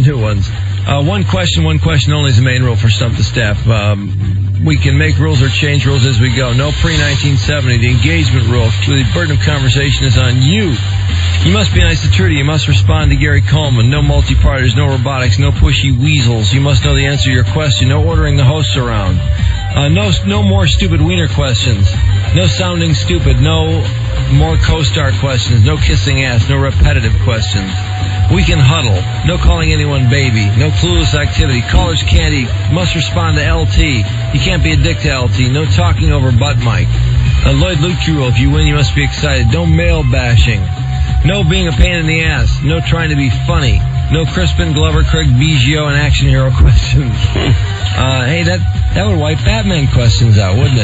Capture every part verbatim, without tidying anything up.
new ones. Uh, one question, one question only is the main rule for Stump the Staff. Um, we can make rules or change rules as we go. No pre nineteen seventy. The engagement rule. The burden of conversation is on you. You must be nice to Trudy. You must respond to Gary Coleman. No multi-parters, no robotics, no pushy weasels. You must know the answer to your question. No ordering the hosts around. Uh, no, no more stupid wiener questions. No sounding stupid. No more co-star questions. No kissing ass. No repetitive questions. We can huddle. No calling anyone baby. No clueless activity. Callers can't eat. Must respond to L T. You can't be a dick to L T. No talking over butt mic. Uh, Lloyd Luke rule. If you win, you must be excited. No male bashing. No being a pain in the ass. No trying to be funny. No Crispin, Glover, Craig, Biggio, and action hero questions. Uh, hey, that that would wipe Batman questions out, wouldn't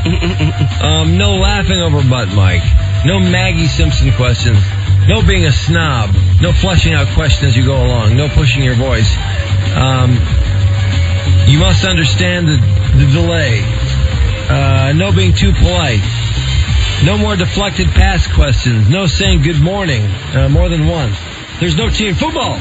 it? Um, no laughing over butt mic. No Maggie Simpson questions. No being a snob. No fleshing out questions as you go along. No pushing your voice. Um, you must understand the, the delay. Uh, no being too polite. No more deflected pass questions. No saying good morning uh, more than once. There's no team football.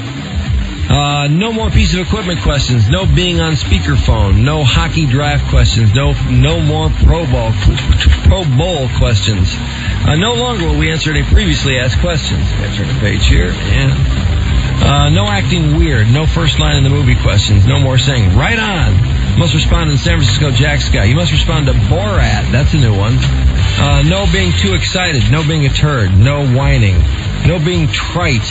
Uh, no more piece of equipment questions. No being on speakerphone. No hockey draft questions. No no more Pro Bowl Pro Bowl questions. Uh, no longer will we answer any previously asked questions. Gotta turn the page here. And uh, no acting weird. No first line in the movie questions. No more saying right on. Must respond in San Francisco Jack Sky. You must respond to Borat. That's a new one. Uh, no being too excited. No being a turd. No whining. No being trite.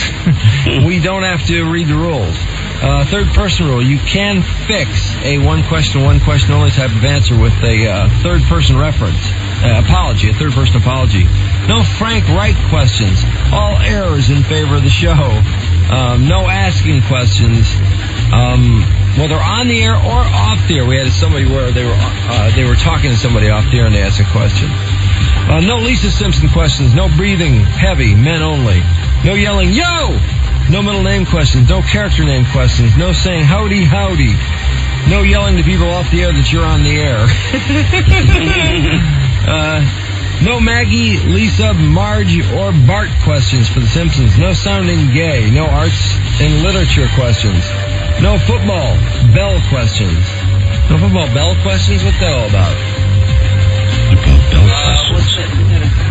We don't have to read the rules. Uh, third person rule. You can fix a one question, one question only type of answer with a uh, third person reference. Uh, apology, a third person apology. No Frank Wright questions. All errors in favor of the show. Um, no asking questions. Um, whether on the air or off the air. We had somebody where they were uh, they were talking to somebody off the air and they asked a question. Uh, no Lisa Simpson questions. No breathing heavy. Men only. No yelling, yo! No middle name questions. No character name questions. No saying howdy, howdy. No yelling to people off the air that you're on the air. uh, no Maggie, Lisa, Marge, or Bart questions for The Simpsons. No sounding gay. No arts and literature questions. No football bell questions. No football bell questions? What the hell about? Football bell questions.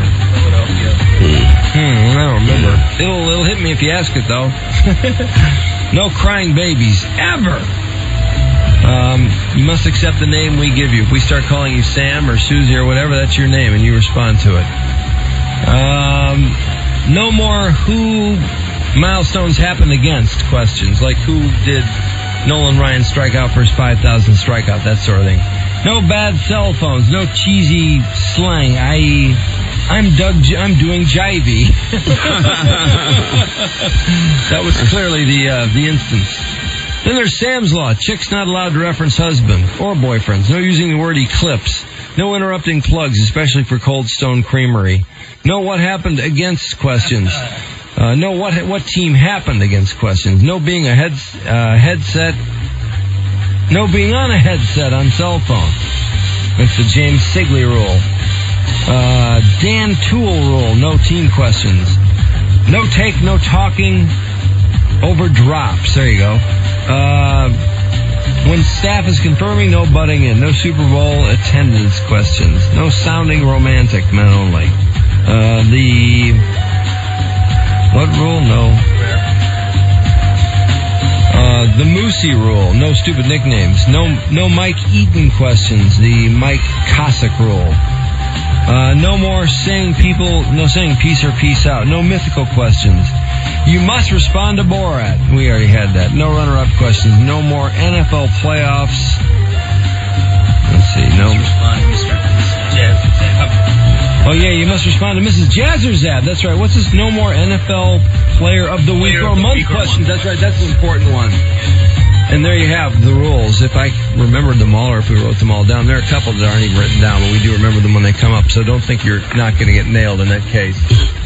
Hmm, I don't remember. It'll, it'll hit me if you ask it, though. No crying babies, ever. Um, you must accept the name we give you. If we start calling you Sam or Susie or whatever, that's your name, and you respond to it. Um, no more who milestones happened against questions, like who did Nolan Ryan strike out for his five thousand strikeout, that sort of thing. No bad cell phones, no cheesy slang, that is, I'm Doug, J- I'm doing jivey. That was clearly the uh, the instance. Then there's Sam's Law. Chicks not allowed to reference husband or boyfriends. No using the word eclipse. No interrupting plugs, especially for Cold Stone Creamery. No what happened against questions. Uh, no what what team happened against questions. No being a head, uh, headset. No being on a headset on cell phone. That's the James Sigley rule. Uh, Dan Toole rule. No team questions. No take, no talking over drops. There you go. Uh, when staff is confirming, no butting in. No Super Bowl attendance questions. No sounding romantic, men only. Uh, the... What rule? No. Uh, the Moosey rule. No stupid nicknames. No no Mike Eaton questions. The Mike Cossack rule. Uh, no more saying people, no saying peace or peace out. No mythical questions. You must respond to Borat. We already had that. No runner-up questions. No more N F L playoffs. Let's see. No. Respond to Mister Jazzerab. Oh yeah, you must respond to Missus Jazzerab. That's right. What's this? No more N F L player of the week or month questions. That's right. That's an important one. And there you have the rules. If I remembered them all or if we wrote them all down, there are a couple that aren't even written down, but we do remember them when they come up, so don't think you're not going to get nailed in that case.